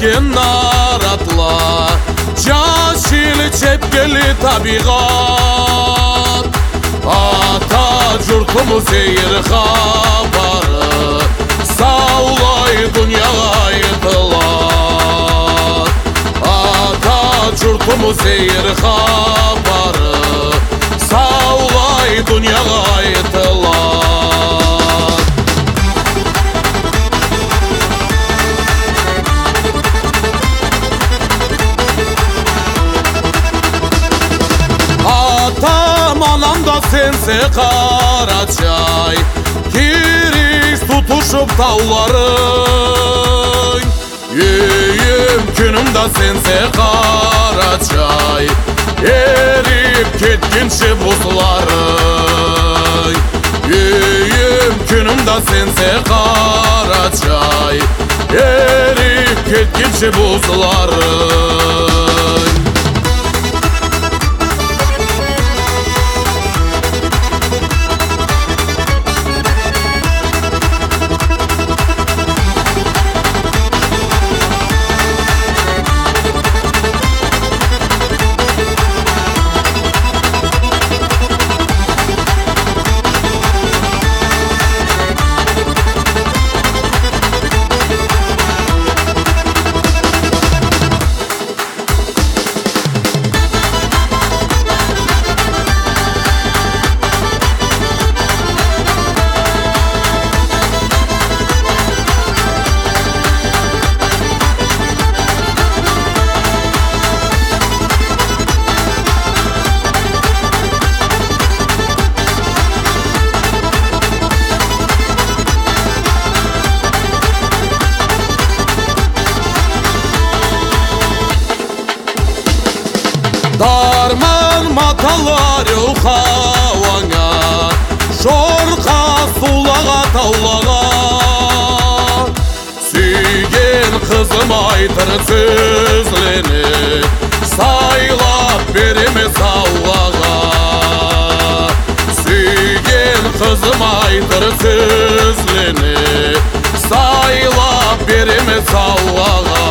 кен наратла, жашыл чепкели табиғат. Ата жұртымыз ейір хабары, саулай дүнияға айтылат. Ата жұртымыз ейір хабары, саулай дүнияға айтылат. Атам анамда сенсе қарачай, керіс тұтышып тауларың. Үйім күнімда сенсе қарачай, еріп кеткенше бұзыларың. Үйім күнімда сенсе қарачай, еріп кеткенше бұзыларың. Дарман маталары қауаңа, жорқа сулаға таулаға. Сүйген қызым айтыр сөзлені, сайлап береме сауаға. Сүйген қызым айтыр сөзлені, сайлап береме сауаға.